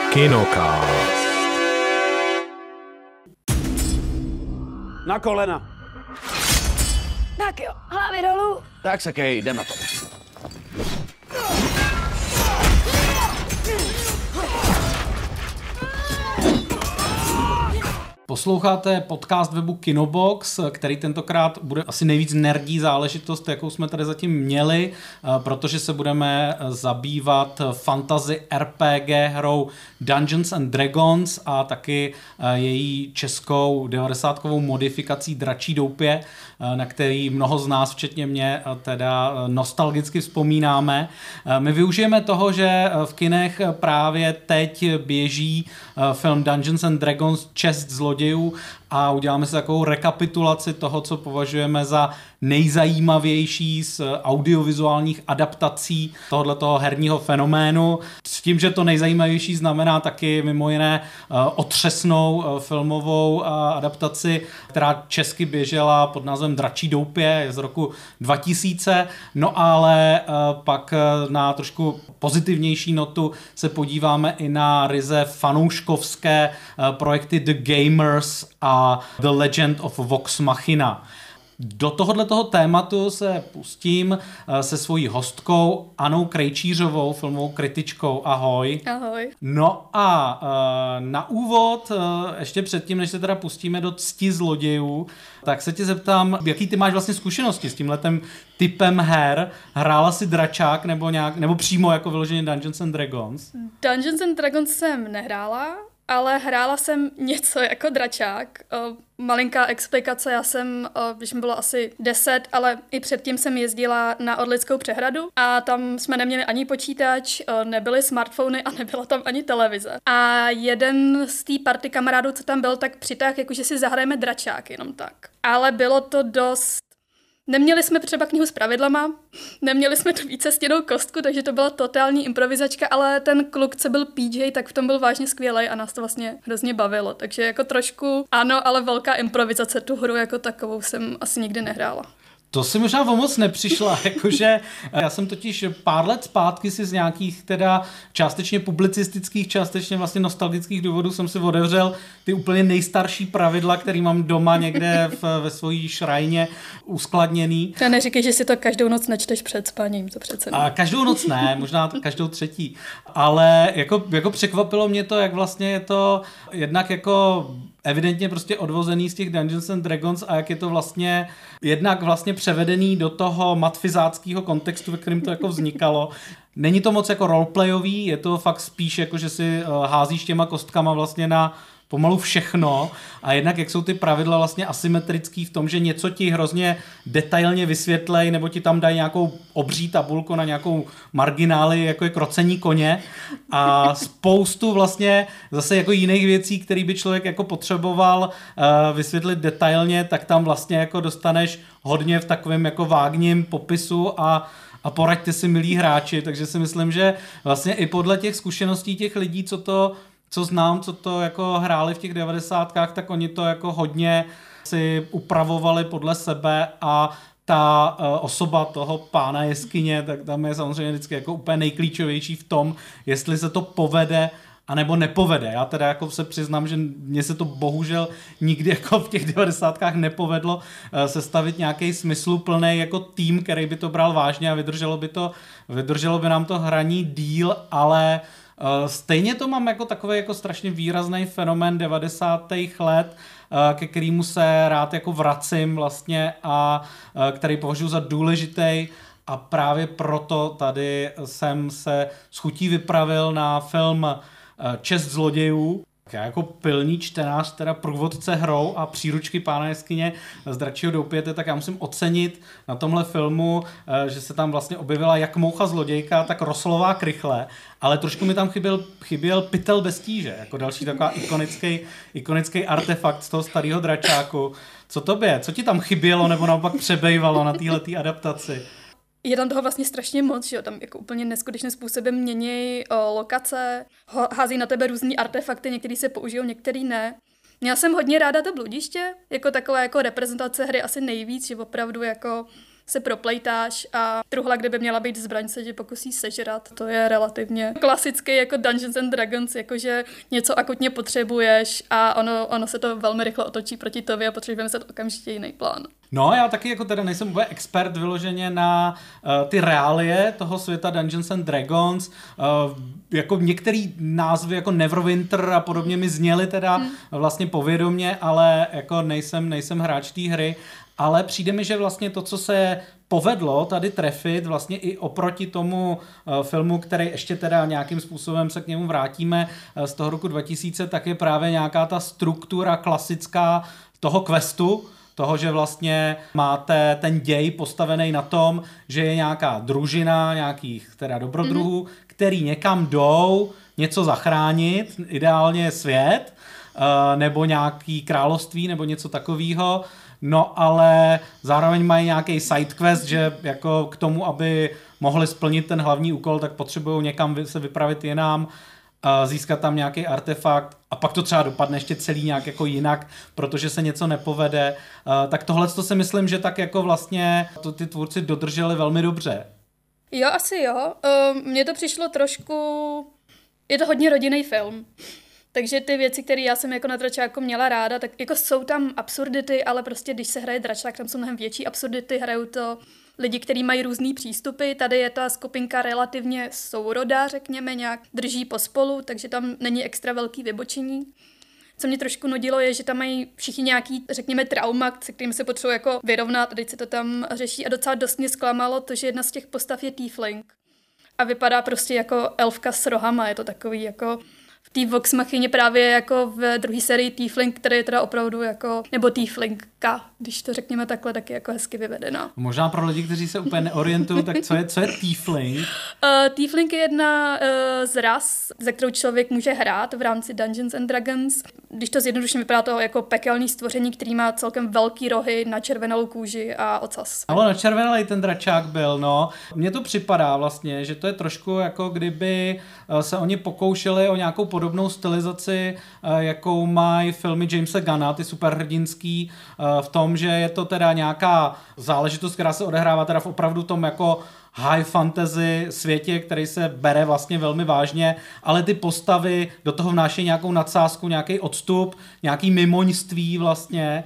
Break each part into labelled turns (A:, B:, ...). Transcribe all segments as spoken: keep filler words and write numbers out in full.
A: Kinocast.
B: Na kolena.
C: Tak jo, hlavy dolů.
B: Tak se kej, jdem na to.
D: Posloucháte podcast webu Kinobox, který tentokrát bude asi nejvíc nerdí záležitost, jakou jsme tady zatím měli, protože se budeme zabývat fantasy R P G hrou Dungeons and Dragons a taky její českou devadesátkovou modifikací Dračí doupě, na který mnoho z nás, včetně mě, teda nostalgicky vzpomínáme. My využijeme toho, že v kinech právě teď běží film Dungeons and Dragons Čest zlodějů a uděláme si takovou rekapitulaci toho, co považujeme za nejzajímavější z audiovizuálních adaptací tohoto herního fenoménu. S tím, že to nejzajímavější znamená taky mimo jiné otřesnou filmovou adaptaci, která česky běžela pod názvem Dračí doupě, je z roku dva tisíce, no ale pak na trošku pozitivnější notu se podíváme i na ryze fanouškovské projekty The Gamers a The Legend of Vox Machina. Do tohoto tématu se pustím se svojí hostkou Anou Krejčířovou, filmovou kritičkou. Ahoj.
C: Ahoj.
D: No a na úvod, ještě předtím, než se teda pustíme do Cti zlodějů, tak se tě zeptám, jaký ty máš vlastně zkušenosti s tímhletem typem her? Hrála jsi dračák nebo, nějak, nebo přímo jako vyloženě Dungeons and Dragons?
C: Dungeons and Dragons jsem nehrála, ale hrála jsem něco jako dračák. Malinká explikace, já jsem, když mi bylo asi deset, ale i předtím jsem jezdila na Orlickou přehradu a tam jsme neměli ani počítač, nebyly smartfony a nebyla tam ani televize. A jeden z té party kamarádů, co tam byl, tak přitáhl, jakože si zahrajeme dračák, jenom tak. Ale bylo to dost... Neměli jsme třeba knihu s pravidlama, neměli jsme tu vícestěnnou kostku, takže to byla totální improvizačka, ale ten kluk, co byl P J, tak v tom byl vážně skvělej a nás to vlastně hrozně bavilo. Takže jako trošku ano, ale velká improvizace, tu hru jako takovou jsem asi nikdy nehrála.
D: To si možná o moc nepřišla, jakože já jsem totiž pár let zpátky si z nějakých teda částečně publicistických, částečně vlastně nostalgických důvodů jsem si otevřel ty úplně nejstarší pravidla, který mám doma někde v, ve svojí šrajně uskladněný.
C: Já neříkej, že si to každou noc nečteš před spaním, to přece ne.
D: A každou noc ne, možná každou třetí, ale jako, jako překvapilo mě to, jak vlastně je to jednak jako evidentně prostě odvozený z těch Dungeons and Dragons a jak je to vlastně jednak vlastně převedený do toho matfizáckého kontextu, ve kterém to jako vznikalo. Není to moc jako roleplayový, je to fakt spíš jako, že si házíš těma kostkama vlastně na pomalu všechno a jednak jak jsou ty pravidla vlastně asymetrický v tom, že něco ti hrozně detailně vysvětlej nebo ti tam dají nějakou obří tabulku na nějakou margináli, jako je krocení koně a spoustu vlastně zase jako jiných věcí, které by člověk jako potřeboval uh, vysvětlit detailně, tak tam vlastně jako dostaneš hodně v takovém jako vágním popisu a a poraďte si, milí hráči, takže si myslím, že vlastně i podle těch zkušeností těch lidí, co to co znám, co to jako hráli v těch devadesátkách, tak oni to jako hodně si upravovali podle sebe a ta uh, osoba toho pána jeskyně, tak tam je samozřejmě vždycky jako úplně nejklíčovější v tom, jestli se to povede a nebo nepovede. Já teda jako se přiznám, že mně se to bohužel nikdy jako v těch devadesátkách nepovedlo uh, sestavit nějaký smysluplný jako tým, který by to bral vážně a vydrželo by to, vydrželo by nám to hraní díl, ale stejně to mám jako takový jako strašně výrazný fenomén devadesátých let, ke kterému se rád jako vracím vlastně a který považuji za důležitý a právě proto tady jsem se s chutí vypravil na film Čest zlodějů. Já jako pilný čtenář, teda průvodce hrou a příručky pána jeskyně z Dračího doupěte, tak já musím ocenit na tomhle filmu, že se tam vlastně objevila jak moucha zlodějka, tak roslová krychle, ale trošku mi tam chyběl, chyběl pytel bez tíže, jako další taková ikonický, ikonický artefakt z toho starého dračáku. Co tobě? Co ti tam chybělo nebo naopak přebejvalo na téhletý adaptaci?
C: Je tam toho vlastně strašně moc, že jo, tam jako úplně neskutečným způsobem mění o, lokace, ho, hází na tebe různý artefakty, některý se použijou, některý ne. Měla jsem hodně ráda to bludiště, jako taková jako reprezentace hry asi nejvíc, že opravdu jako se proplejtáš a truhla, kde by měla být zbraň, se tě pokusí sežrat. To je relativně klasický jako Dungeons and Dragons, jakože něco akutně potřebuješ a ono, ono se to velmi rychle otočí proti tobě a potřebujeme vymyslet okamžitě jiný plán.
D: No, já taky jako teda nejsem úplně expert vyloženě na uh, ty reálie toho světa Dungeons and Dragons. Uh, jako některý názvy jako Neverwinter a podobně mi zněly teda hmm. vlastně povědomě, ale jako nejsem, nejsem hráč té hry. Ale přijde mi, že vlastně to, co se povedlo tady trefit vlastně i oproti tomu uh, filmu, který ještě teda nějakým způsobem se k němu vrátíme uh, z toho roku dva tisíce, tak je právě nějaká ta struktura klasická toho questu, toho, že vlastně máte ten děj postavený na tom, že je nějaká družina nějakých teda dobrodruhů, mm-hmm. který někam jdou něco zachránit, ideálně svět, uh, nebo nějaký království, nebo něco takového. No ale zároveň mají nějaký sidequest, že jako k tomu, aby mohli splnit ten hlavní úkol, tak potřebují někam se vypravit jinam, získat tam nějaký artefakt a pak to třeba dopadne ještě celý nějak jako jinak, protože se něco nepovede. Tak tohle to si myslím, že tak jako vlastně to ty tvůrci dodrželi velmi dobře.
C: Jo, asi jo. Mně to přišlo trošku... Je to hodně rodinný film. Takže ty věci, které já jsem jako na dračáku měla ráda, tak jako jsou tam absurdity, ale prostě když se hraje dračák, tam jsou mnohem větší absurdity, hrajou to lidi, kteří mají různý přístupy. Tady je ta skupinka relativně sourodá, řekněme, nějak drží pospolu, takže tam není extra velký vybočení. Co mě trošku nudilo je, že tam mají všichni nějaký, řekněme, trauma, se kterým se potřebují jako vyrovnat a teď se to tam řeší a docela dost mě zklamalo to, že jedna z těch postav je tiefling. A vypadá prostě jako elfka s rohama, je to takový jako... V té Vox Machyně právě jako v druhé sérii Tiefling, který je teda opravdu jako, nebo Tieflingka, když to řekněme takhle, tak je jako hezky vyvedená.
D: Možná pro lidi, kteří se úplně neorientují, tak co je, co je Tiefling?
C: Uh, Tiefling je jedna uh, z ras, ze kterou člověk může hrát v rámci Dungeons and Dragons. Když to zjednoduším, vypadá to jako pekelný stvoření, který má celkem velký rohy, načervenalou kůži a ocas.
D: Ale načervenalej ten dračák byl, no. Mně to připadá vlastně, že to je trošku jako kdyby se oni pokoušeli o nějakou podobnou stylizaci, jakou mají filmy Jamesa Gunna, ty superhrdinský, v tom, že je to teda nějaká záležitost, která se odehrává teda v opravdu tom jako high fantasy světě, který se bere vlastně velmi vážně, ale ty postavy do toho vnášejí nějakou nadsázku, nějaký odstup, nějaký mimoňství vlastně,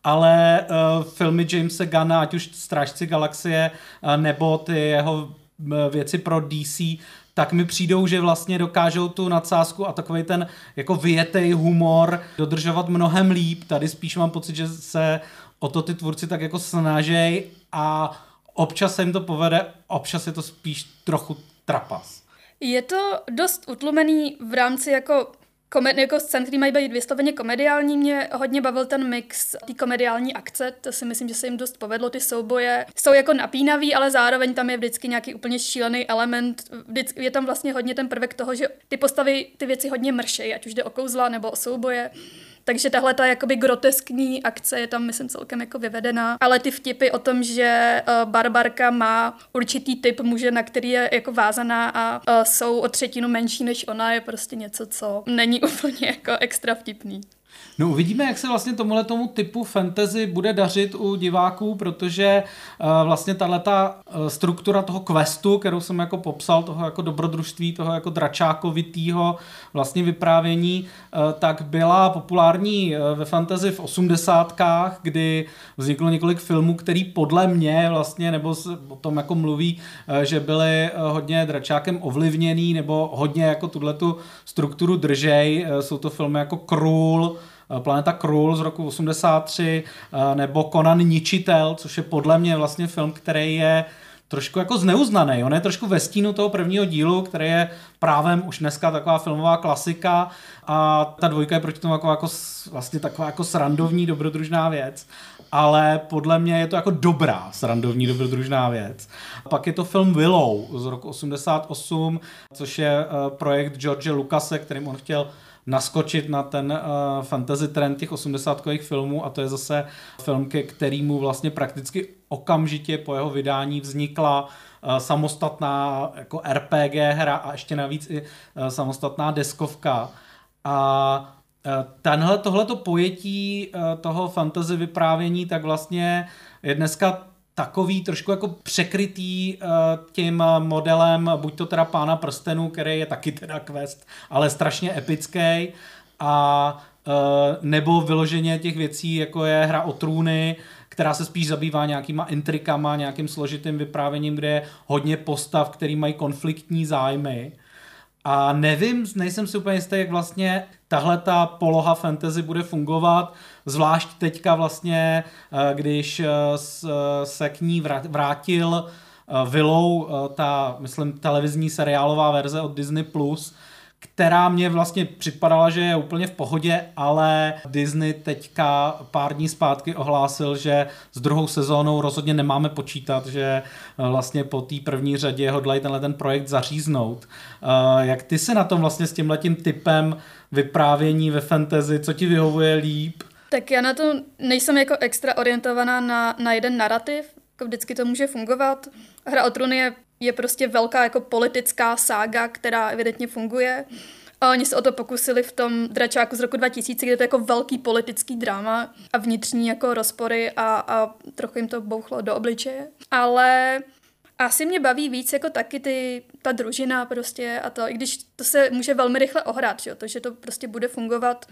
D: ale uh, filmy Jamesa Gunna, ať už Strážci galaxie, uh, nebo ty jeho uh, věci pro D C, tak mi přijdou, že vlastně dokážou tu nadsázku a takovej ten jako vyjetej humor dodržovat mnohem líp. Tady spíš mám pocit, že se o to ty tvůrci tak jako snaží a občas se jim to povede, občas je to spíš trochu trapas.
C: Je to dost utlumený v rámci jako Komedi- jako scén, který mají být vysloveně komediální, mě hodně bavil ten mix té komediální akce, to si myslím, že se jim dost povedlo, ty souboje jsou jako napínavý, ale zároveň tam je vždycky nějaký úplně šílený element, vždycky je tam vlastně hodně ten prvek toho, že ty postavy ty věci hodně mršejí, ať už jde o kouzla nebo o souboje. Takže tahle ta jakoby groteskní akce je tam, myslím, celkem jako vyvedená. Ale ty vtipy o tom, že uh, Barbarka má určitý typ muže, na který je jako vázaná a uh, jsou o třetinu menší než ona, je prostě něco, co není úplně jako extra vtipný.
D: No uvidíme, jak se vlastně tomuhle tomu typu fantasy bude dařit u diváků, protože uh, vlastně tahleta uh, struktura toho questu, kterou jsem jako popsal, toho jako dobrodružství, toho jako dračákovitýho vlastně vyprávění, uh, tak byla populární uh, ve fantasy v osmdesátkách, kdy vzniklo několik filmů, který podle mě vlastně, nebo se o tom jako mluví, uh, že byly uh, hodně dračákem ovlivněný, nebo hodně jako tuhletu strukturu držej. Uh, jsou to filmy jako Krůl, Planeta Krůl z roku osmdesát tři, nebo Conan Ničitel, což je podle mě vlastně film, který je trošku jako zneuznaný. On je trošku ve stínu toho prvního dílu, který je právem už dneska taková filmová klasika a ta dvojka je proti tomu jako, jako, vlastně taková jako srandovní dobrodružná věc. Ale podle mě je to jako dobrá srandovní dobrodružná věc. Pak je to film Willow z roku osmdesát osm, což je projekt George Lucase, kterým on chtěl naskočit na ten uh, fantasy trend těch osmdesátkových filmů a to je zase film, ke kterému vlastně prakticky okamžitě po jeho vydání vznikla uh, samostatná jako R P G hra a ještě navíc i uh, samostatná deskovka. A uh, tenhle, tohleto pojetí uh, toho fantasy vyprávění tak vlastně je dneska takový trošku jako překrytý uh, tím modelem, buď to teda Pána prstenů, který je taky teda quest, ale strašně epický, a uh, nebo vyloženě těch věcí, jako je Hra o trůny, která se spíš zabývá nějakýma intrikama, nějakým složitým vyprávěním, kde je hodně postav, který mají konfliktní zájmy. A nevím, nejsem si úplně jistý, jak vlastně tahle ta poloha fantasy bude fungovat, zvlášť teďka vlastně, když se k ní vrátil Willow, ta, myslím, televizní seriálová verze od Disney plus, která mě vlastně připadala, že je úplně v pohodě, ale Disney teďka pár dní zpátky ohlásil, že s druhou sezónou rozhodně nemáme počítat, že vlastně po té první řadě hodlají tenhle ten projekt zaříznout. Jak ty se na tom vlastně s tímhletím typem vyprávění ve fantasy, co ti vyhovuje líp?
C: Tak já na to nejsem jako extra orientovaná na, na jeden narrativ, jako vždycky to může fungovat. Hra o trůny je je prostě velká jako politická sága, která evidentně funguje. A oni se o to pokusili v tom Dračáku z roku dva tisíce, kde to je jako velký politický drama a vnitřní jako rozpory a, a trochu jim to bouchlo do obličeje. Ale asi mě baví víc jako taky ty, ta družina prostě a to, i když to se může velmi rychle ohrát, že jo, to, že to prostě bude fungovat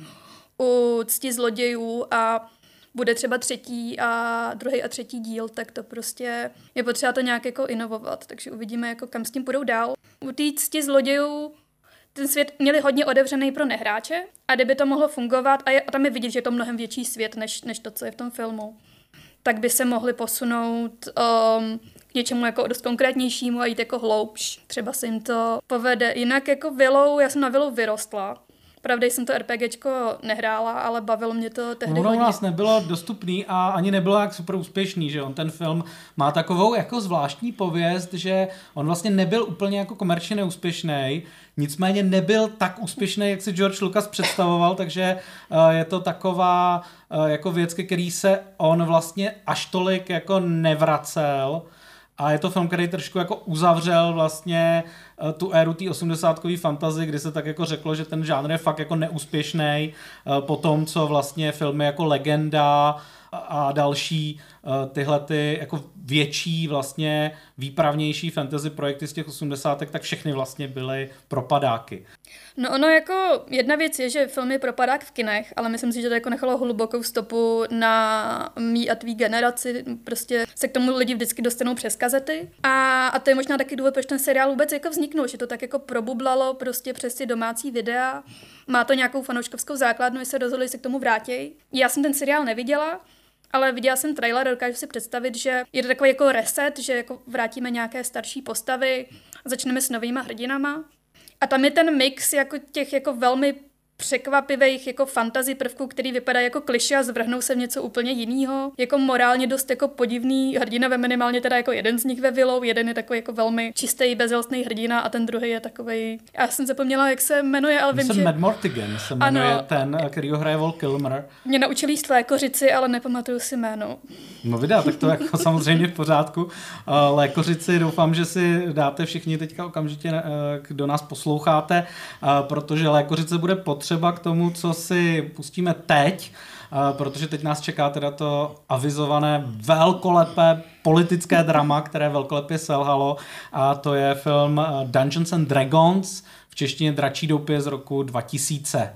C: u Cti zlodějů a bude třeba třetí a druhý a třetí díl, tak to prostě je potřeba to nějak jako inovovat, takže uvidíme, jako kam s tím půjdou dál. U té Cti zlodějů ten svět měli hodně otevřený pro nehráče a kdyby to mohlo fungovat, a, je, a tam je vidět, že je to mnohem větší svět, než, než to, co je v tom filmu, tak by se mohli posunout um, k něčemu jako dost konkrétnějšímu a jít jako hloubš. Třeba se jim to povede. Jinak jako Willow, já jsem na Willow vyrostla. Pravda, jsem to RPGčko nehrála, ale bavilo mě to tehdy
D: no,
C: hodně.
D: No, u nás nebylo dostupný a ani nebylo jak super úspěšný, že on ten film má takovou jako zvláštní pověst, že on vlastně nebyl úplně jako komerčně neúspěšný, nicméně nebyl tak úspěšný, jak si George Lucas představoval, takže uh, je to taková uh, jako věc, ke který se on vlastně až tolik jako nevracel. A je to film, který trošku jako uzavřel vlastně tu éru té osmdesátkové fantasy, kdy se tak jako řeklo, že ten žánr je fakt jako neúspěšný po tom, co vlastně filmy jako Legenda a další tyhle ty jako větší vlastně výpravnější fantasy projekty z těch osmdesátek, tak všechny vlastně byly propadáky.
C: No ono jako jedna věc je, že film je propadák v kinech, ale myslím si, že to jako nechalo hlubokou stopu na mý a tvý generaci, prostě se k tomu lidi vždycky dostanou přes kazety a, a to je možná taky důvod, proč ten seriál vůbec jako vzniknul, že to tak jako probublalo prostě přes ty domácí videa, má to nějakou fanouškovskou základnu, že se rozhodli, že se k tomu vrátí. Já jsem ten seriál neviděla, ale viděla jsem trailer, dokážu si představit, že je to takový jako reset, že jako vrátíme nějaké starší postavy, začneme s novýma hrdinama. A tam je ten mix jako těch jako velmi překvapivých jako fantasy prvků, který vypadají jako klišé a zvrhnou se v něco úplně jiného. Jako morálně dost jako podivný hrdinové, minimálně teda jako jeden z nich ve Willow, jeden je takový jako velmi čistý, bezhelstný hrdina a ten druhý je takovej, já jsem zapomněla, jak se jmenuje, ale vím,
D: jsem
C: že...
D: Mad Mortigan se jmenuje
C: ano,
D: ten, který ho hraje Val Kilmer.
C: Mě naučil jíst lékořici, ale nepamatuju si jméno.
D: No videa, tak to jako samozřejmě v pořádku. Lékořici doufám, že si dáte všichni teďka okamžitě, kdo nás posloucháte, protože lékořice bude potřeba k tomu, co si pustíme teď, protože teď nás čeká teda to avizované velkolepé politické drama, které velkolepě selhalo, a to je film Dungeons and Dragons, v češtině Dračí doupě z roku dva tisíce.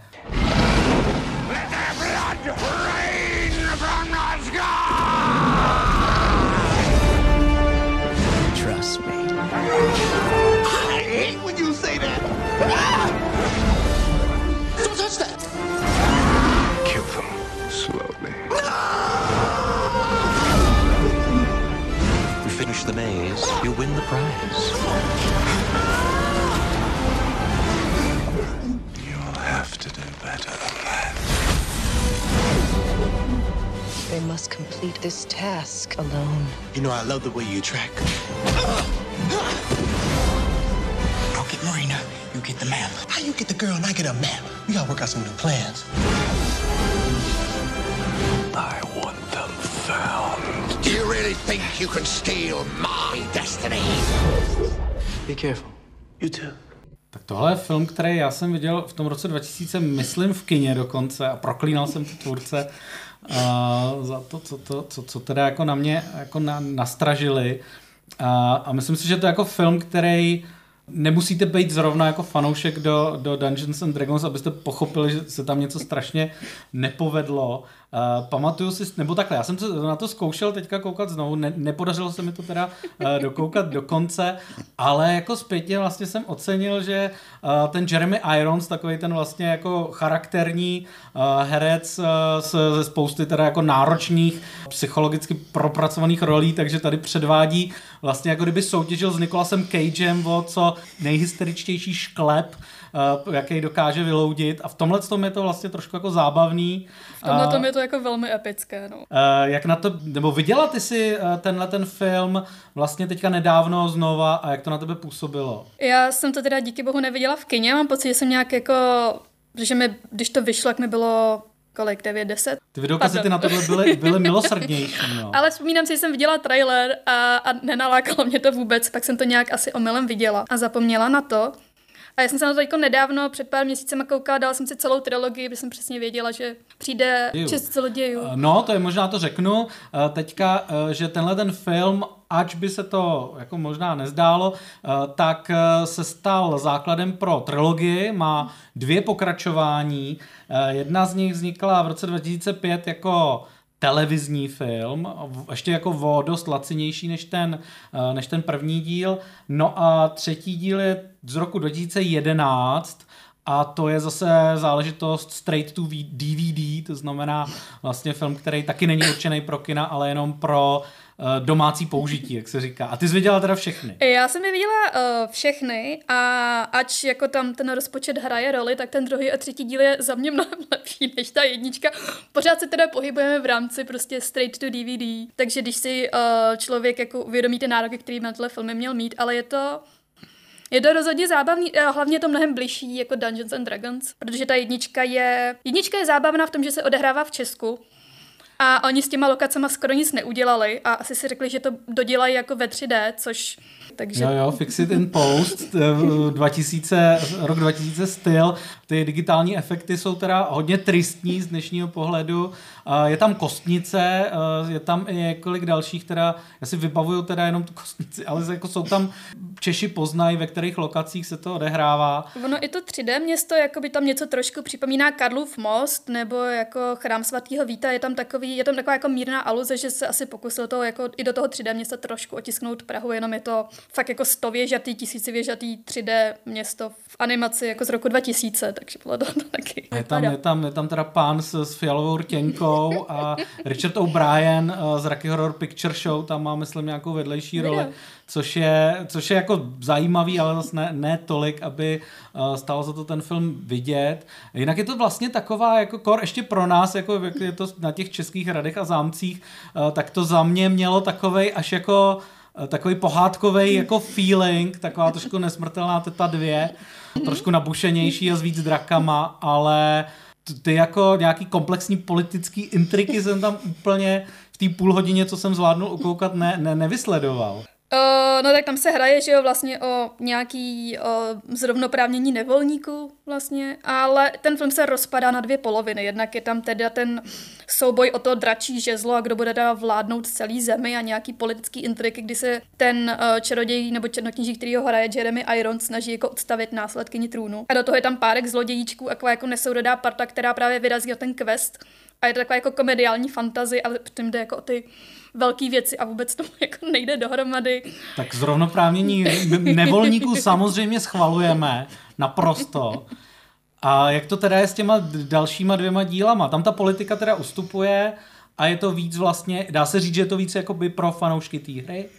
A: Trust me. I hate when you say that. Don't touch that.
E: Kill them slowly.
A: You finish the maze, you win the prize.
E: You'll have to do better than that.
F: They must complete this task alone.
A: You know, I love the way you track. I'll get Marina, you get the map. How you get the girl and I get a map? We gotta work out some new plans.
E: I want them found.
A: Do you really think you can steal my destiny?
E: Be careful. You too.
D: Tak tohle je film, který já jsem viděl v tom roce dva tisíce, myslím v kině dokonce a proklínal jsem ty tvůrce uh, za to, co, to, co, co teda jako na mě jako na, nastražili. Uh, a myslím si, že to je jako film, který nemusíte být zrovna jako fanoušek do, do Dungeons and Dragons, abyste pochopili, že se tam něco strašně nepovedlo. Uh, pamatuju si, nebo takhle, já jsem se na to zkoušel teďka koukat znovu, ne, nepodařilo se mi to teda uh, dokoukat do konce, ale jako zpětně vlastně jsem ocenil, že uh, ten Jeremy Irons, takový ten vlastně jako charakterní uh, herec uh, se spousty teda jako náročných, psychologicky propracovaných rolí, takže tady předvádí vlastně jako kdyby soutěžil s Nicolasem Cagem o co nejhysteričtější šklep, uh, jaký dokáže vyloudit, a v tomhle tom je to vlastně trošku jako zábavný.
C: V tomhle tom je to jako velmi epické, no. Uh,
D: jak na to, nebo viděla ty si uh, tenhle ten film vlastně teďka nedávno znova a jak to na tebe působilo?
C: Já jsem to teda díky bohu neviděla v kině, mám pocit, že jsem nějak jako, protože mi, když to vyšlo, jak mi bylo kolik, devět, deset?
D: Ty videokazety na tohle byly, byly milosrdnější, no.
C: Ale vzpomínám si, že jsem viděla trailer a, a nenalákalo mě to vůbec, pak jsem to nějak asi omylem viděla a zapomněla na to. A já jsem se na to jako nedávno, před pár měsícema koukala, dala jsem si celou trilogii, protože jsem přesně věděla, že přijde šest zlodějů.
D: No, to je možná to řeknu. Teďka, že tenhle ten film, ač by se to jako možná nezdálo, tak se stal základem pro trilogii, má dvě pokračování. Jedna z nich vznikla v roce dva tisíce pět jako televizní film, ještě jako o dost lacinější než ten, než ten první díl. No a třetí díl je z roku dva tisíce jedenáct a to je zase záležitost straight to D V D, to znamená vlastně film, který taky není určený pro kina, ale jenom pro domácí použití, jak se říká. A ty jsi viděla teda všechny?
C: Já jsem je viděla uh, všechny a ač jako tam ten rozpočet hraje roli, tak ten druhý a třetí díl je za mě mnohem lepší než ta jednička. Pořád se teda pohybujeme v rámci prostě straight to D V D, takže když si uh, člověk jako uvědomí ty nároky, který na tyhle filmy měl mít, ale je to Je to rozhodně zábavný, hlavně je to mnohem bližší jako Dungeons and Dragons, protože ta jednička je, jednička je zábavná v tom, že se odehrává v Česku a oni s těma lokacema skoro nic neudělali a asi si řekli, že to dodělají jako ve tři dé, což... Takže...
D: Jo, jo, Fix It in Post, dva tisíce, rok dva tisíce styl, ty digitální efekty jsou teda hodně tristní z dnešního pohledu, je tam kostnice, je tam i několik dalších, teda, já si vybavuju teda jenom tu kostnici, ale jako jsou tam, Češi poznají, ve kterých lokacích se to odehrává.
C: Ono i to tři dé město, jako by tam něco trošku připomíná Karlův most, nebo jako Chrám svatého Víta, je tam takový, je tam taková jako mírná aluze, že se asi pokusil to jako i do toho tři dé města trošku otisknout Prahu, jenom je to fakt jako stověžatý, tisícivěžatý tři dé město v animaci jako z roku dva tisíce, takže bylo to taky.
D: Je tam, je tam, je tam teda pán s, s fialovou rtěnkou a Richard O'Brien z Rocky Horror Picture Show, tam má, myslím, nějakou vedlejší roli, což je, což je jako zajímavý, ale zase ne, ne tolik, aby stálo za to ten film vidět. Jinak je to vlastně taková, jako kor, ještě pro nás, jako jak je to na těch českých hradech a zámcích, tak to za mě mělo takovej až jako takový pohádkovej jako feeling, taková trošku Nesmrtelná teta dvě, trošku nabušenější a s víc drakama, ale ty jako nějaký komplexní politický intriky jsem tam úplně v té půl hodině, co jsem zvládnul ukoukat, ne, ne, nevysledoval.
C: Uh, no tak tam se hraje, že jo, vlastně o nějaký uh, zrovnoprávnění nevolníků vlastně, ale ten film se rozpadá na dvě poloviny. Jednak je tam teda ten souboj o to dračí žezlo a kdo bude teda vládnout celý zemi a nějaký politický intriky, kdy se ten uh, čaroděj nebo černokněží, který ho hraje Jeremy Irons, snaží jako odstavit následkyni trůnu. A do toho je tam párek zlodějíčků, taková jako nesourodá parta, která právě vyrazí na ten quest. A je to taková jako komediální fantazie, ale přitom jde jako o ty velké věci a vůbec tomu jako nejde dohromady.
D: Tak zrovnoprávnění nevolníků samozřejmě schvalujeme naprosto. A jak to teda je s těma dalšíma dvěma dílama? Tam ta politika teda ustupuje a je to víc vlastně, dá se říct, že je to víc jakoby pro fanoušky té hry?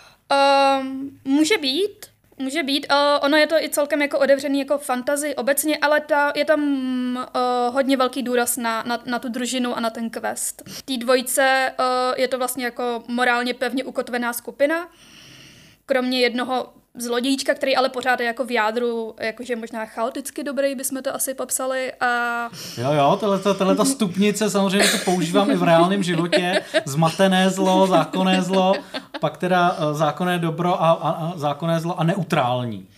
C: Um, může být. Může být, uh, ono je to i celkem jako otevřený jako fantasy obecně, ale ta, je tam uh, hodně velký důraz na, na, na tu družinu a na ten quest. V té dvojce uh, je to vlastně jako morálně pevně ukotvená skupina, kromě jednoho zlodějíčka, který ale pořád je jako v jádru, jakože možná chaoticky dobrý, bychom to asi popsali. A...
D: Jo, jo, tato stupnice samozřejmě to používám i v reálném životě. Zmatené zlo, zákonné zlo, pak teda zákonné dobro a, a, a zákonné zlo a neutrální.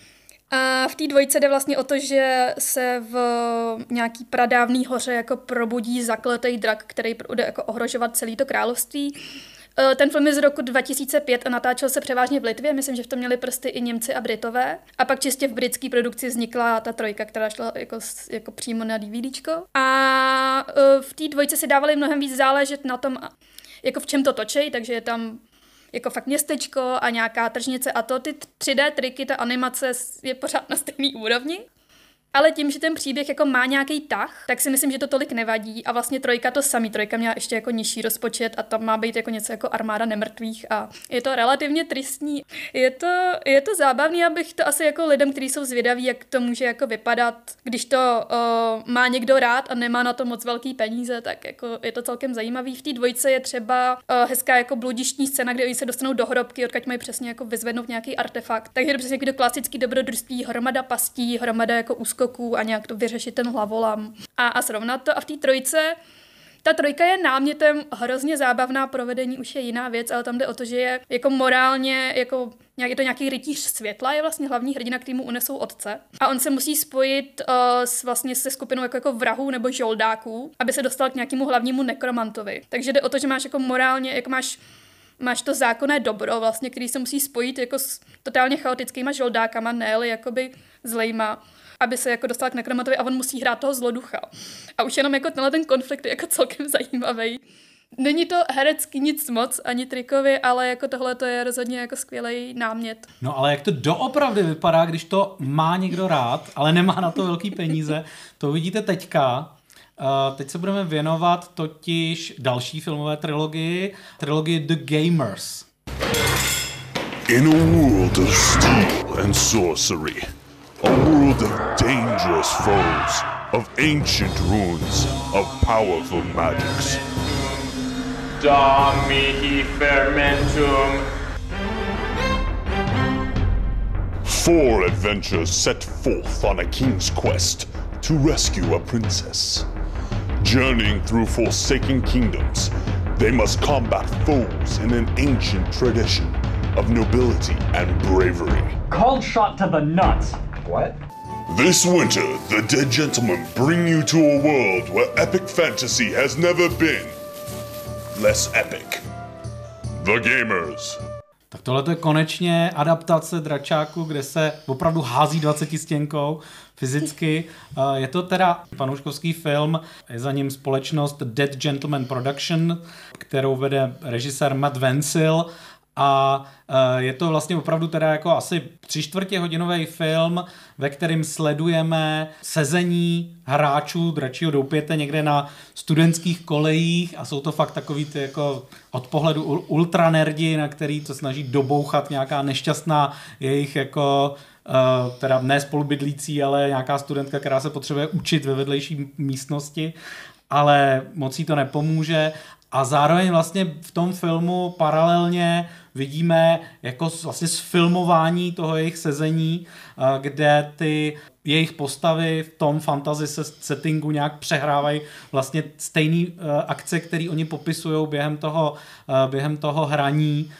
C: A v té dvojce jde vlastně o to, že se v nějaký pradávný hoře jako probudí zakletej drak, který bude jako ohrožovat celé to království. Ten film je z roku dva tisíce pět a natáčel se převážně v Litvě, myslím, že v tom měli prsty i Němci a Britové. A pak čistě v britské produkci vznikla ta trojka, která šla jako, jako přímo na DVDčko. A v té dvojce si dávali mnohem víc záležet na tom, jako v čem to točí, takže je tam jako fakt městečko a nějaká tržnice a to, ty tři dé triky, ta animace je pořád na stejný úrovni. Ale tím, že ten příběh jako má nějaký tah, tak si myslím, že to tolik nevadí a vlastně trojka to samý. Trojka měla ještě jako nižší rozpočet a tam má být jako něco jako armáda nemrtvých a je to relativně tristní. Je to, je to zábavný, abych to asi jako lidem, kteří jsou zvědaví, jak to může jako vypadat, když to uh, má někdo rád a nemá na to moc velký peníze, tak jako je to celkem zajímavý. V té dvojce je třeba uh, hezká jako bludištní scéna, kde oni se dostanou do hrobky, odkud mají přesně jako vyzvednout nějaký artefakt. Takže je to přesně jako do klasický dobrodružství, hromada pastí, hromada jako úskoků a nějak to vyřešit ten hlavolam a, a srovnat to. A v té trojce, ta trojka je námětem hrozně zábavná, provedení už je jiná věc, ale tam jde o to, že je jako morálně, jako je to nějaký rytíř světla, je vlastně hlavní hrdina, který mu unesou otce. A on se musí spojit uh, s, vlastně se skupinou jako, jako vrahů nebo žoldáků, aby se dostal k nějakému hlavnímu nekromantovi. Takže jde o to, že máš jako morálně, jako máš Máš to zákonné dobro, vlastně, který se musí spojit jako s totálně chaotickýma žoldákama, ne-li jakoby zlejma, aby se jako dostal k nekromantovi a on musí hrát toho zloducha. A už jenom jako tenhle ten konflikt je jako celkem zajímavý. Není to herecky nic moc, ani trikově, ale jako tohle to je rozhodně jako skvělý námět.
D: No ale jak to doopravdy vypadá, když to má někdo rád, ale nemá na to velký peníze, to vidíte teďka. Uh, teď se budeme věnovat totiž další filmové trilogii, trilogii The Gamers.
E: In a world of steel and sorcery, a world of dangerous foes, of ancient runes, of powerful magics.
G: Da mihi fermentum.
E: Four adventurers set forth on a king's quest to rescue a princess. Journeying through forsaken kingdoms, they must combat foes in an ancient tradition of nobility and bravery.
H: Cold shot to the nuts.
G: What?
E: This winter, the Dead Gentlemen bring you to a world where epic fantasy has never been less epic. The Gamers.
D: Tak tohle je konečně adaptace Dračáku, kde se opravdu hází dvacetistěnkou fyzicky. Je to teda fanouškovský film, je za ním společnost Dead Gentleman Production, kterou vede režisér Matt Wenzel. A je to vlastně opravdu teda jako asi tři čtvrtě hodinový film, ve kterém sledujeme sezení hráčů Dračího doupěte někde na studentských kolejích a jsou to fakt takový ty jako od pohledu ultranerdi, na který to snaží dobouchat nějaká nešťastná jejich jako Uh, teda ne spolubydlící, ale nějaká studentka, která se potřebuje učit ve vedlejší místnosti, ale moc jí to nepomůže. A zároveň vlastně v tom filmu paralelně vidíme jako vlastně sfilmování toho jejich sezení, kde ty jejich postavy v tom fantasy settingu nějak přehrávají vlastně stejný akce, který oni popisují během toho, během toho hraní.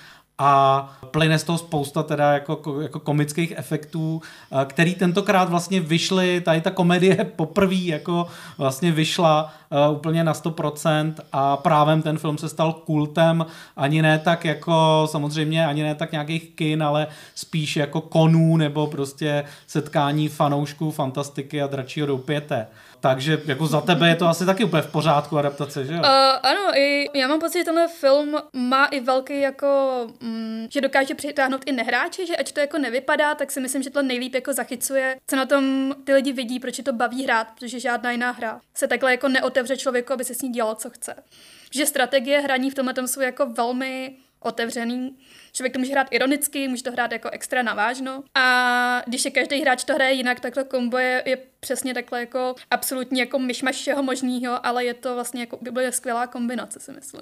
D: A plyne z toho spousta teda jako, jako komických efektů, který tentokrát vlastně vyšly, tady ta komedie poprvé jako vlastně vyšla uh, úplně na sto procent a právem ten film se stal kultem, ani ne tak jako samozřejmě, ani ne tak nějakých kin, ale spíš jako konů nebo prostě setkání fanoušků fantastiky a Dračího doupěte. Takže jako za tebe je to asi taky úplně v pořádku adaptace, že jo?
C: Uh, ano, i já mám pocit, že tenhle film má i velký jako, mm, že dokáže přitáhnout i nehráče, že ať to jako nevypadá, tak si myslím, že to nejlíp jako zachycuje, co na tom ty lidi vidí, proč je to baví hrát, protože žádná jiná hra se takhle jako neotevře člověku, aby se s ní dělal, co chce. Že strategie hraní v tomhle tom jsou jako velmi otevřený. Člověk to může hrát ironicky, může to hrát jako extra navážno. A když je každý hráč to hraje jinak, tak to kombo je, je přesně takhle jako absolutně jako myšmaš všeho možného, ale je to vlastně jako by byla skvělá kombinace, si myslím.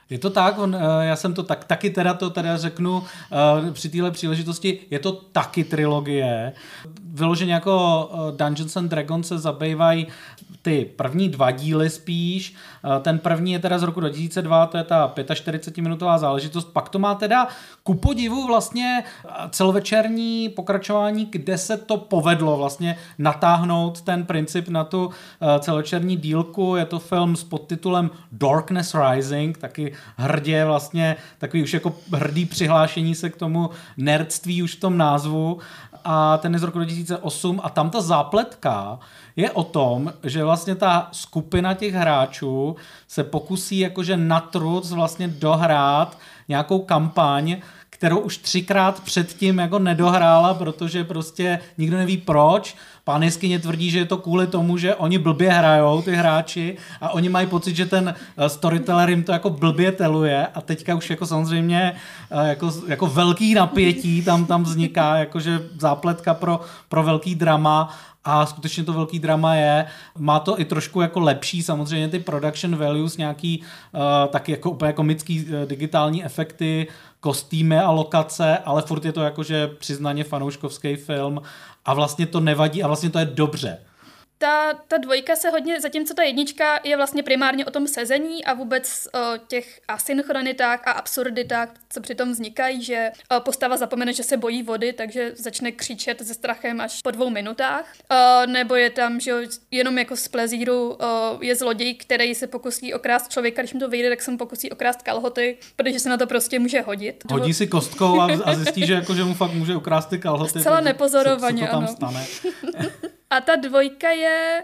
D: Je to tak, on, já jsem to tak, taky teda to teda řeknu při téhle příležitosti, je to taky trilogie. Vyloženě jako Dungeons and Dragons se zabývají ty první dva díly spíš. Ten první je teda z roku dva tisíce dva, to je ta čtyřicetipětiminutová záležitost. Pak to má teda ku podivu vlastně celovečerní pokračování, kde se to povedlo vlastně natáhnout ten princip na tu celovečerní dílku. Je to film s podtitulem Darkness Rising, taky hrdě vlastně, takový už jako hrdý přihlášení se k tomu nerdství už v tom názvu. A ten je z roku dva tisíce osm a tam ta zápletka je o tom, že vlastně ta skupina těch hráčů se pokusí jakože na truc vlastně dohrát nějakou kampaň, kterou už třikrát předtím jako nedohrála, protože prostě nikdo neví proč. Pán jeskyně tvrdí, že je to kvůli tomu, že oni blbě hrajou, ty hráči, a oni mají pocit, že ten storyteller jim to jako blbě teluje a teďka už jako samozřejmě jako, jako velký napětí tam, tam vzniká, jakože zápletka pro, pro velký drama. A skutečně to velký drama je. Má to i trošku jako lepší samozřejmě ty production values, nějaký uh, taky jako úplně komický uh, digitální efekty, kostýmy a lokace, ale furt je to jakože přiznaně fanouškovský film a vlastně to nevadí a vlastně to je dobře.
C: Ta, ta dvojka se hodně, zatímco ta jednička je vlastně primárně o tom sezení a vůbec o těch asynchronitách a absurditách, co přitom vznikají, že o, postava zapomene, že se bojí vody, takže začne křičet se strachem až po dvou minutách. O, nebo je tam, že jenom jako z plezíru o, je zloděj, který se pokusí okrást člověka, když mu to vyjde, tak se mu pokusí okrást kalhoty, protože se na to prostě může hodit.
D: Hodí si kostkou a, a zjistí, že, jako, že mu fakt může ukrást ty kalhoty.
C: Zcela nepozorovaně,
D: co, co to tam
C: ano.
D: stane.
C: A ta dvojka je,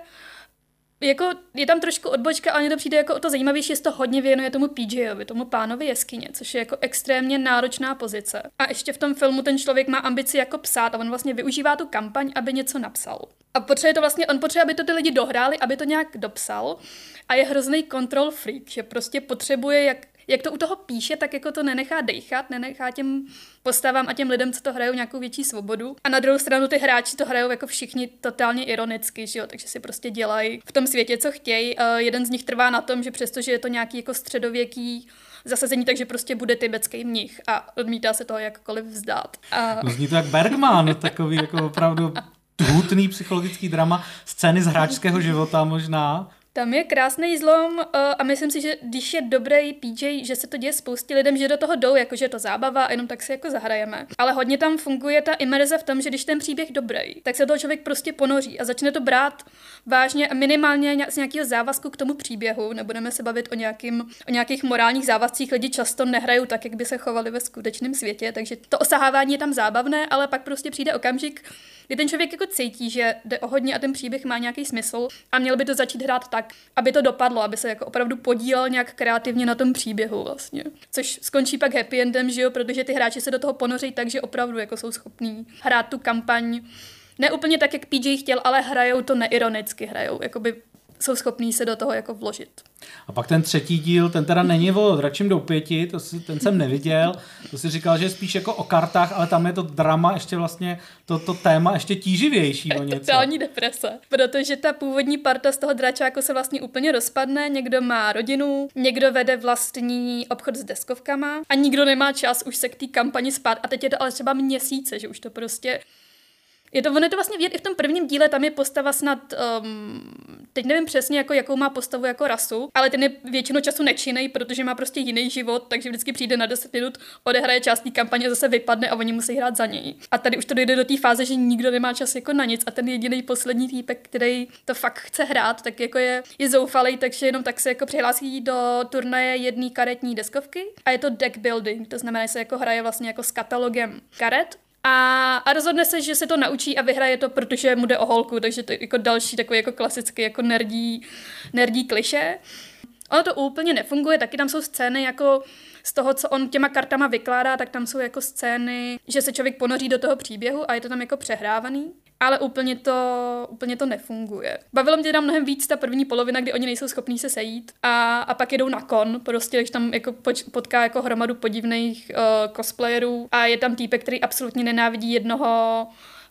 C: jako, je tam trošku odbočka, ale mně to přijde jako o to zajímavější, že to hodně věnuje tomu P J-ovi, tomu pánovi jeskyně, což je jako extrémně náročná pozice. A ještě v tom filmu ten člověk má ambici jako psát a on vlastně využívá tu kampaň, aby něco napsal. A potřebuje to vlastně, on potřebuje, aby to ty lidi dohráli, aby to nějak dopsal. A je hrozný control freak, že prostě potřebuje, jak Jak to u toho píše, tak jako to nenechá dejchat, nenechá těm postavám a těm lidem, co to hrajou, nějakou větší svobodu. A na druhou stranu ty hráči to hrajou jako všichni totálně ironicky, že jo? Takže si prostě dělají v tom světě, co chtějí. Uh, jeden z nich trvá na tom, že přestože je to nějaký jako středověký zasazení, takže prostě bude tibetský mnich a odmítá se toho jakkoliv vzdát. A...
D: Zní to jak Bergman, takový jako opravdu hutný psychologický drama, scény z hráčského života možná.
C: Tam je krásný zlom uh, a myslím si, že když je dobrý P J, že se to děje spoustě lidem, že do toho jdou, jakože je to zábava a jenom tak si jako zahrajeme. Ale hodně tam funguje ta imerze v tom, že když ten příběh dobrý, tak se toho člověk prostě ponoří a začne to brát vážně a minimálně z nějakého závazku k tomu příběhu. Nebudeme se bavit o, nějakým, o nějakých morálních závazcích, lidi často nehrajou tak, jak by se chovali ve skutečném světě, takže to osahávání je tam zábavné, ale pak prostě přijde okamžik, kdy ten člověk jako cítí, že jde o hodně a ten příběh má nějaký smysl a měl by to začít hrát tak, aby to dopadlo, aby se jako opravdu podílel nějak kreativně na tom příběhu vlastně. Což skončí pak happy endem, že jo, protože ty hráči se do toho ponoří tak, že opravdu jako jsou schopní hrát tu kampaň ne úplně tak, jak P J chtěl, ale hrajou to neironicky, hrajou, jakoby jsou schopní se do toho jako vložit.
D: A pak ten třetí díl, ten teda není o dračím doupěti, to si, ten jsem neviděl, to si říkal, že je spíš jako o kartách, ale tam je to drama ještě vlastně, to, to téma ještě tíživější o něco.
C: Totální deprese, protože ta původní parta z toho dračáku se vlastně úplně rozpadne, někdo má rodinu, někdo vede vlastní obchod s deskovkama a nikdo nemá čas už se k té kampani spát a teď je to ale třeba měsíce, že už to prostě... Je to, ono je to vlastně vidět i v tom prvním díle, tam je postava snad, um, teď nevím přesně, jako, jakou má postavu jako rasu, ale ten je většinou času nečinnej, protože má prostě jiný život, takže vždycky přijde na deset minut, odehraje část té kampaně, zase vypadne a oni musí hrát za něj. A tady už to dojde do té fáze, že nikdo nemá čas jako na nic a ten jediný poslední týpek, který to fakt chce hrát, tak jako je, je zoufalej, takže jenom tak se jako přihlásí do turnaje jedné karetní deskovky a je to deck building, to znamená, že se jako hraje vlastně jako s katalogem karet. A, a rozhodne se, že se to naučí a vyhraje to, protože mu jde o holku, takže to je jako další takový jako klasický jako nerdí, nerdí klišé. Ono to úplně nefunguje, taky tam jsou scény jako z toho, co on těma kartama vykládá, tak tam jsou jako scény, že se člověk ponoří do toho příběhu a je to tam jako přehrávaný. Ale úplně to, úplně to nefunguje. Bavilo mě tam mnohem víc ta první polovina, kdy oni nejsou schopní se sejít a, a pak jedou na kon, prostě, když tam jako potká jako hromadu podivných uh, cosplayerů a je tam týpek, který absolutně nenávidí jednoho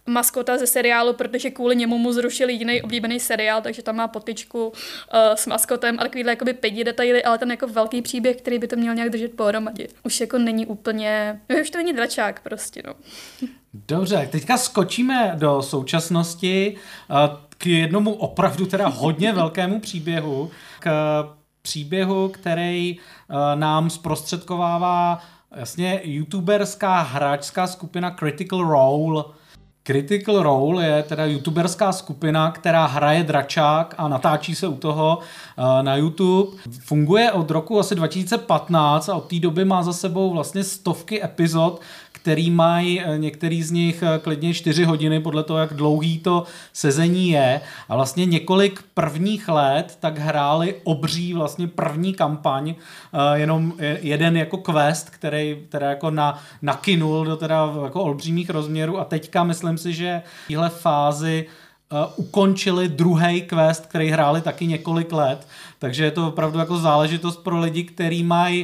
C: maskota ze seriálu, protože kvůli němu mu zrušili jiný oblíbený seriál, takže tam má potyčku uh, s maskotem a takovýhle jakoby pedi detaily, ale ten jako velký příběh, který by to měl nějak držet pohromadě. Už jako není úplně, už to není dračák prostě, no.
D: Dobře, teďka skočíme do současnosti k jednomu opravdu teda hodně velkému příběhu, k příběhu, který nám zprostředkovává jasně youtuberská hráčská skupina Critical Role. Critical Role je teda youtuberská skupina, která hraje dračák a natáčí se u toho na YouTube. Funguje od roku asi dva tisíce patnáct a od té doby má za sebou vlastně stovky epizod, který mají některý z nich klidně čtyři hodiny podle toho, jak dlouhý to sezení je. A vlastně několik prvních let tak hráli obří vlastně první kampaň, jenom jeden jako quest, který teda jako na, nakynul do teda jako olbřímých rozměrů a teďka myslím si, že v téhle fázi uh, ukončili druhý quest, který hráli taky několik let, takže je to opravdu jako záležitost pro lidi, kteří mají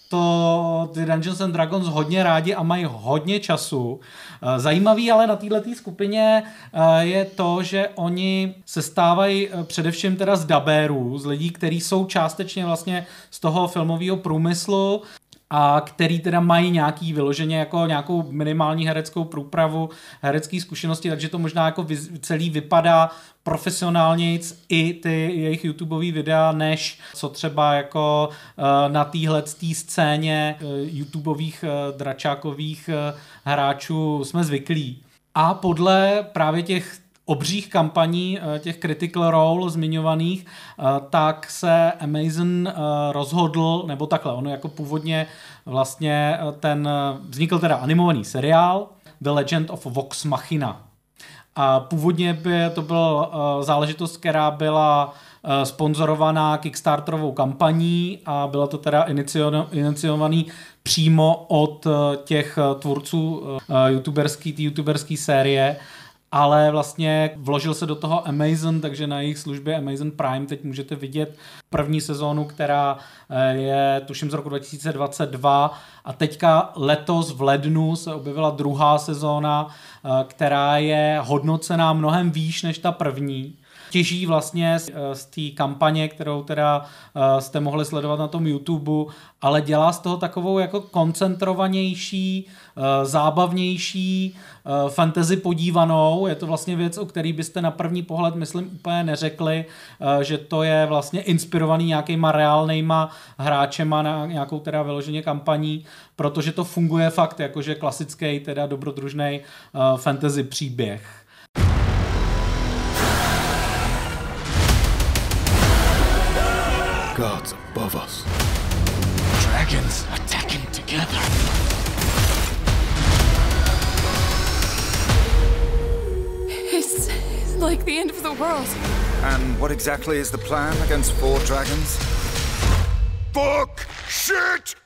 D: to ty Dungeons and Dragons hodně rádi a mají hodně času. Zajímavý ale na této skupině je to, že oni se stávají především teda z dabérů, z lidí, kteří jsou částečně vlastně z toho filmového průmyslu a který teda mají nějaký vyloženě jako nějakou minimální hereckou průpravu, herecké zkušenosti, takže to možná jako celý vypadá profesionálnějc i ty jejich YouTubeový videa, než co třeba jako na téhletý scéně YouTubeových dračákových hráčů jsme zvyklí. A podle právě těch obřích kampaní, těch Critical Role zmiňovaných, tak se Amazon rozhodl, nebo takhle, ono jako původně vlastně ten, vznikl teda animovaný seriál The Legend of Vox Machina. A původně by to byla záležitost, která byla sponzorovaná Kickstarterovou kampaní a byla to teda iniciovaný přímo od těch tvůrců youtuberský, ty youtuberský série, ale vlastně vložil se do toho Amazon, takže na jejich službě Amazon Prime teď můžete vidět první sezónu, která je tuším z roku dva tisíce dvacet dva a teďka letos v lednu se objevila druhá sezóna, která je hodnocená mnohem výš než ta první. Těží vlastně z té kampaně, kterou teda jste mohli sledovat na tom YouTube, ale dělá z toho takovou jako koncentrovanější, zábavnější, fantasy podívanou. Je to vlastně věc, o který byste na první pohled, myslím, úplně neřekli, že to je vlastně inspirovaný nějakýma reálnejma hráčema na nějakou teda vyloženě kampaní, protože to funguje fakt jakože klasický, teda dobrodružný fantasy příběh.
A: Gods above us. Dragons attacking together.
I: It's like the end of the world.
J: And what exactly is the plan against four dragons?
E: Fuck! Shit!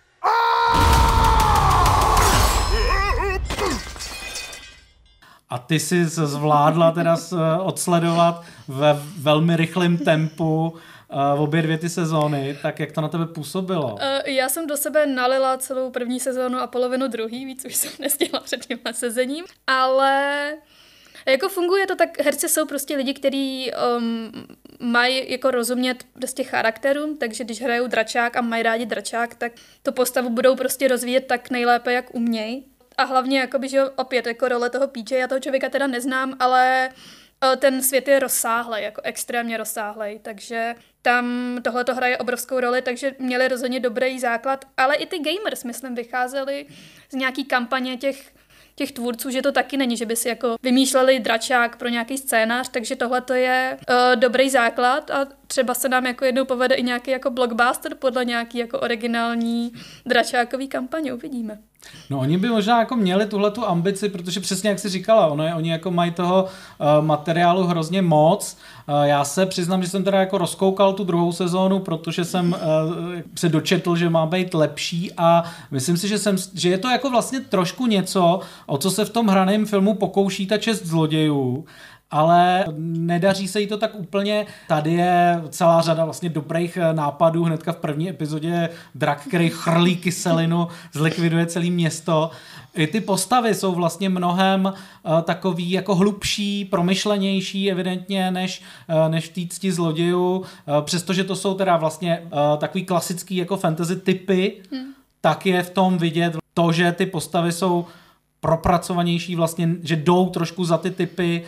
D: A ty jsi zvládla teda odsledovat ve velmi rychlém tempu v obě dvě ty sezóny, tak jak to na tebe působilo?
C: Uh, já jsem do sebe nalila celou první sezónu a polovinu druhý, víc už jsem nestihla před tímhle sezením, ale jako funguje to tak, herci jsou prostě lidi, kteří um, mají jako rozumět prostě charakterům, takže když hrajou dračák a mají rádi dračák, tak tu postavu budou prostě rozvíjet tak nejlépe, jak umějí. A hlavně, jakoby, že opět jako role toho P J, já toho člověka teda neznám, ale ten svět je rozsáhlej, jako extrémně rozsáhlej, takže tam tohleto hraje obrovskou roli, takže měli rozhodně dobrý základ, ale i ty gamers, myslím, vycházeli z nějaký kampaně těch, těch tvůrců, že to taky není, že by si jako vymýšleli dračák pro nějaký scénář, takže tohleto je uh, dobrý základ a třeba se nám jako jednou povede i nějaký jako blockbuster podle nějaký jako originální dračákový kampaně, uvidíme.
D: No oni by možná jako měli tuhletu ambici, protože přesně jak jsi říkala, ono je, oni jako mají toho uh, materiálu hrozně moc. Uh, já se přiznám, že jsem teda jako rozkoukal tu druhou sezónu, protože jsem uh, se dočetl, že má být lepší a myslím si, že, jsem, že je to jako vlastně trošku něco, o co se v tom hraném filmu pokouší ta čest zlodějů. ale nedaří se jí to tak úplně. Tady je celá řada vlastně dobrých nápadů, hnedka v první epizodě drak, který chrlí kyselinu, zlikviduje celé město. I ty postavy jsou vlastně mnohem uh, takový jako hlubší, promyšlenější evidentně než, uh, než v té Cti zlodějů, uh, přestože to jsou teda vlastně uh, takový klasický jako fantasy typy, hmm. tak je v tom vidět to, že ty postavy jsou propracovanější vlastně, že jdou trošku za ty typy.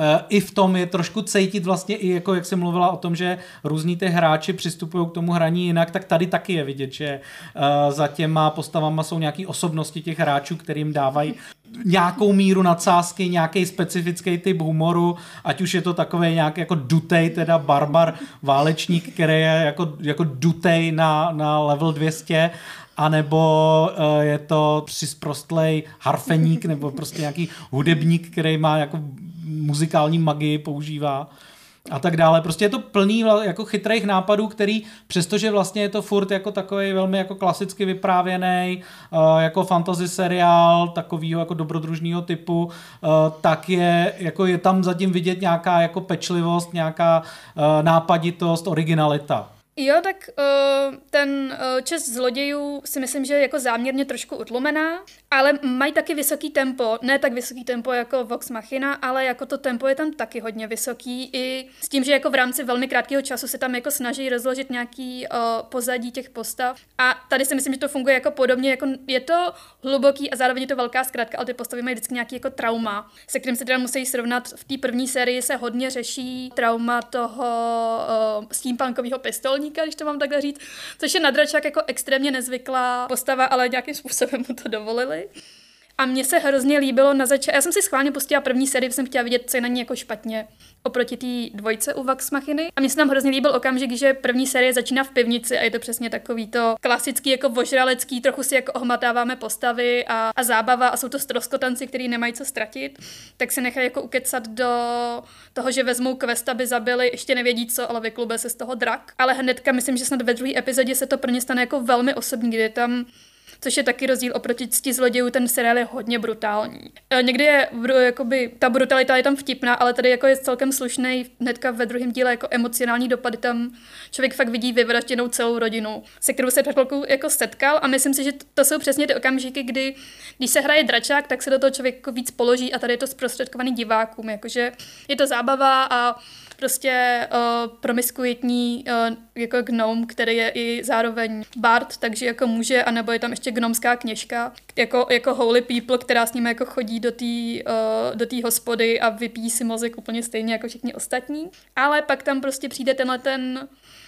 D: I v tom je trošku cítit vlastně i jako jak jsem mluvila o tom, že různí ty hráči přistupují k tomu hraní jinak, tak tady taky je vidět, že za těma postavama jsou nějaký osobnosti těch hráčů, kterým dávají nějakou míru nadsázky, nějaký specifický typ humoru, ať už je to takový nějak jako dutej, teda barbar válečník, který je jako, jako dutej na, na level dvě stě, anebo uh, je to přisprostlej harfeník, nebo prostě nějaký hudebník, který má jako muzikální magii, používá a tak dále. Prostě je to plný jako chytrých nápadů, který, přestože vlastně je to furt jako takový velmi jako klasicky vyprávěný, uh, jako fantasy seriál, takovýho jako dobrodružného typu, uh, tak je, jako je tam zatím vidět nějaká jako pečlivost, nějaká uh, nápaditost, originalita.
C: Jo, tak uh, ten uh, čest zlodějů si myslím, že je jako záměrně trošku utlumená, ale mají taky vysoký tempo, ne tak vysoký tempo jako Vox Machina, ale jako to tempo je tam taky hodně vysoký i s tím, že jako v rámci velmi krátkého času se tam jako snaží rozložit nějaký uh, pozadí těch postav a tady si myslím, že to funguje jako podobně, jako je to hluboký a zároveň je to velká zkratka, ale ty postavy mají vždycky nějaký jako trauma, se kterým se teda musí srovnat. V té první sérii se hodně řeší trauma toho uh, steampunkového pistolníka, když to mám takhle říct, což je na dračák jako extrémně nezvyklá postava, ale nějakým způsobem mu to dovolili. A mně se hrozně líbilo na začátku, já jsem si schválně pustila první sérii, jsem chtěla vidět, co je na ní jako špatně oproti té dvojce u Vox Machiny. A mně se tam hrozně líbil okamžik, že první série začíná v pivnici a je to přesně takový to klasický jako vožralecký, trochu si jako ohmatáváme postavy a, a zábava a jsou to stroskotanci, kteří nemají co ztratit, tak se nechají jako ukecat do toho, že vezmou quest, aby zabili, ještě nevědí co, ale vyklube se z toho drak. Ale hnedka myslím, že snad ve druhé epizodě se to pro ně stane jako velmi osobní, kdy tam, což je taky rozdíl oproti Cti zlodějů, ten seriál je hodně brutální. E, někdy je, jakoby, ta brutalita je tam vtipná, ale tady jako je celkem slušnej, hnedka ve druhém díle jako emocionální dopady, tam člověk fakt vidí vyvražděnou celou rodinu, se kterou se před chvilkou jako setkal a myslím si, že to, to jsou přesně ty okamžiky, kdy, když se hraje dračák, tak se do toho člověk jako víc položí a tady je to zprostředkovaný divákům, jakože je to zábava a prostě uh, promiskuitní uh, jako gnome, který je i zároveň bard, takže jako může, anebo je tam ještě gnomská kněžka, jako, jako holy people, která s ním jako chodí do té uh, do té hospody a vypíjí si mozek úplně stejně jako všichni ostatní. Ale pak tam prostě přijde tenhle ten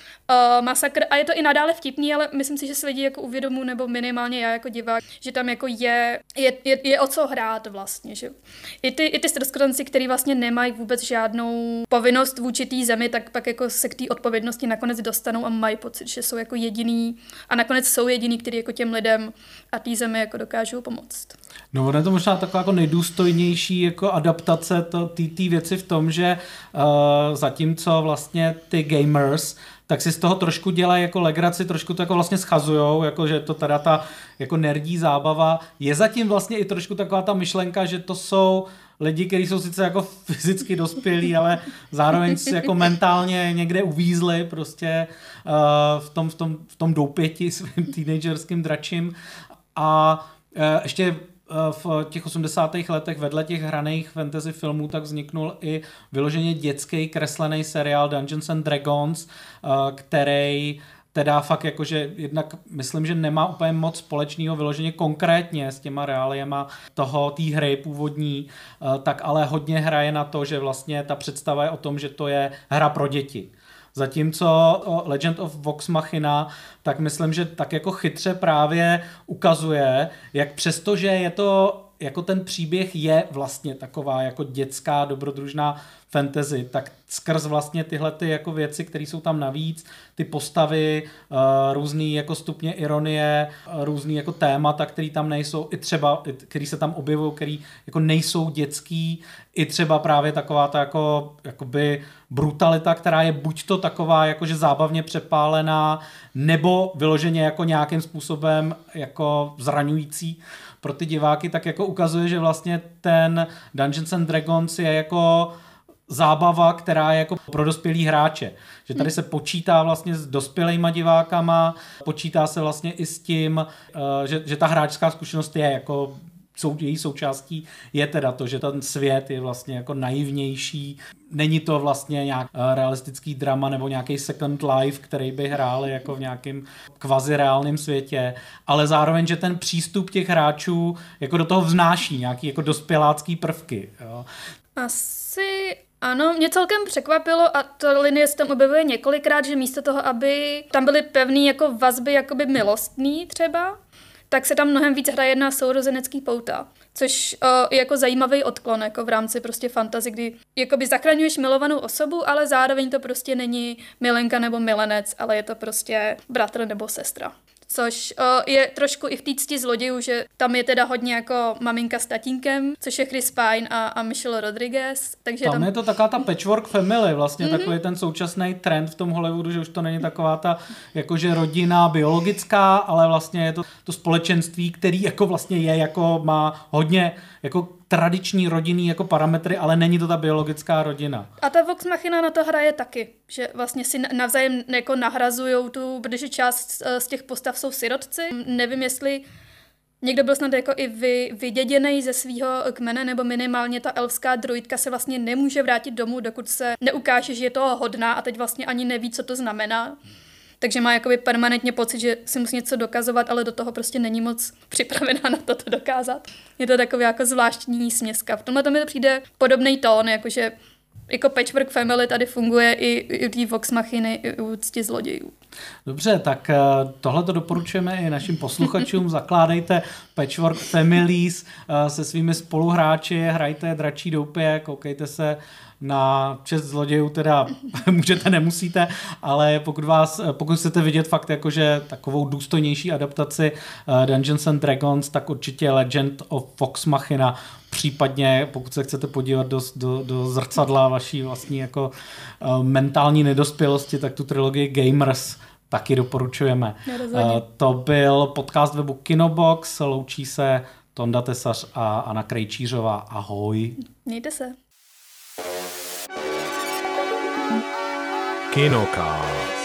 C: Uh, masakr a je to i nadále vtipný, ale myslím si, že se lidi jako uvědomují, nebo minimálně já jako divák, že tam jako je, je, je, je o co hrát vlastně, že i ty, i ty stroskotanci, který vlastně nemají vůbec žádnou povinnost vůči té zemi, tak pak jako se k té odpovědnosti nakonec dostanou a mají pocit, že jsou jako jediný a nakonec jsou jediný, kteří jako těm lidem a té zemi jako dokážou pomoct.
D: No, ono je to možná taková jako nejdůstojnější jako adaptace té věci v tom, že uh, zatímco vlastně ty gamers tak si z toho trošku dělají jako legraci, trošku to jako vlastně schazujou, jako že to teda ta jako nerdí zábava. Je zatím vlastně i trošku taková ta myšlenka, že to jsou lidi, kteří jsou sice jako fyzicky dospělí, ale zároveň si jako mentálně někde uvízli prostě uh, v tom, v tom, v tom doupěti svým teenagerským dračím. A uh, ještě v těch osmdesátých letech vedle těch hraných fantasy filmů tak vzniknul i vyloženě dětský kreslený seriál Dungeons and Dragons, který teda fakt jakože jednak myslím, že nemá úplně moc společného vyloženě konkrétně s těma reáliema toho, té hry původní, tak ale hodně hraje na to, že vlastně ta představa je o tom, že to je hra pro děti. Zatímco Legend of Vox Machina, tak myslím, že tak jako chytře právě ukazuje, jak přestože je to, jako ten příběh je vlastně taková jako dětská dobrodružná fantasy, tak skrz vlastně tyhle ty jako věci, které jsou tam navíc, ty postavy, uh, různý jako stupně ironie, uh, různý jako témata, které tam nejsou, i třeba, který se tam objevují, který jako nejsou dětský, i třeba právě taková ta jako jakoby brutalita, která je buď to taková jakože zábavně přepálená, nebo vyloženě jako nějakým způsobem jako zraňující pro ty diváky, tak jako ukazuje, že vlastně ten Dungeons and Dragons je jako zábava, která je jako pro dospělý hráče. Že tady se počítá vlastně s dospělejma divákama, počítá se vlastně i s tím, že, že ta hráčská zkušenost je jako sou, její součástí je teda to, že ten svět je vlastně jako naivnější. Není to vlastně nějak realistický drama nebo nějaký Second Life, který by hráli jako v nějakém kvazireálném světě, ale zároveň, že ten přístup těch hráčů jako do toho vznáší nějaký jako dospělácký prvky. Jo.
C: Asi ano, mě celkem překvapilo a to linie se tam objevuje několikrát, že místo toho, aby tam byly pevný jako vazby jakoby milostný třeba, tak se tam mnohem víc hraje na sourozenecký pouta, což uh, je jako zajímavý odklon jako v rámci prostě fantasy, kdy jakoby zachraňuješ milovanou osobu, ale zároveň to prostě není milenka nebo milenec, ale je to prostě bratr nebo sestra. Což uh, je trošku i v té cti zlodějů, že tam je teda hodně jako maminka s tatínkem, což je Chris Pine a, a Michelle Rodriguez. Takže
D: tam,
C: tam
D: je to taková ta patchwork family, vlastně mm-hmm. takový ten současný trend v tom Hollywoodu, že už to není taková ta jakože rodina biologická, ale vlastně je to, to společenství, který jako vlastně je, jako má hodně jako tradiční rodinný jako parametry, ale není to ta biologická rodina.
C: A ta Vox Machina na to hraje taky, že vlastně si navzájem jako nahrazujou tu, protože část z těch postav jsou sirotci. Nevím, jestli někdo byl snad jako i vy, vyděděnej ze svého kmene, nebo minimálně ta elfská druidka se vlastně nemůže vrátit domů, dokud se neukáže, že je toho hodná a teď vlastně ani neví, co to znamená. Takže má jakoby permanentně pocit, že si musí něco dokazovat, ale do toho prostě není moc připravená na to, to dokázat. Je to takový jako zvláštní směska. V tomhle to mi to přijde podobný tón, jakože jako Patchwork Family tady funguje i, i u té Vox Machiny, i u cti zlodějů.
D: Dobře, tak tohle to doporučujeme i našim posluchačům. Zakládejte Patchwork Families se svými spoluhráči, hrajte Dračí doupě, koukejte se na čest zlodějů, teda můžete, nemusíte, ale pokud vás, pokud chcete vidět fakt jakože takovou důstojnější adaptaci Dungeons and Dragons, tak určitě Legend of Vox Machina, případně pokud se chcete podívat do, do, do zrcadla vaší vlastní jako uh, mentální nedospělosti, tak tu trilogii Gamers taky doporučujeme. Uh, to byl podcast webu Kinobox, loučí se Tonda Tesař a Anna Krejčířová. Ahoj.
C: Mějte se.
K: Kinocast.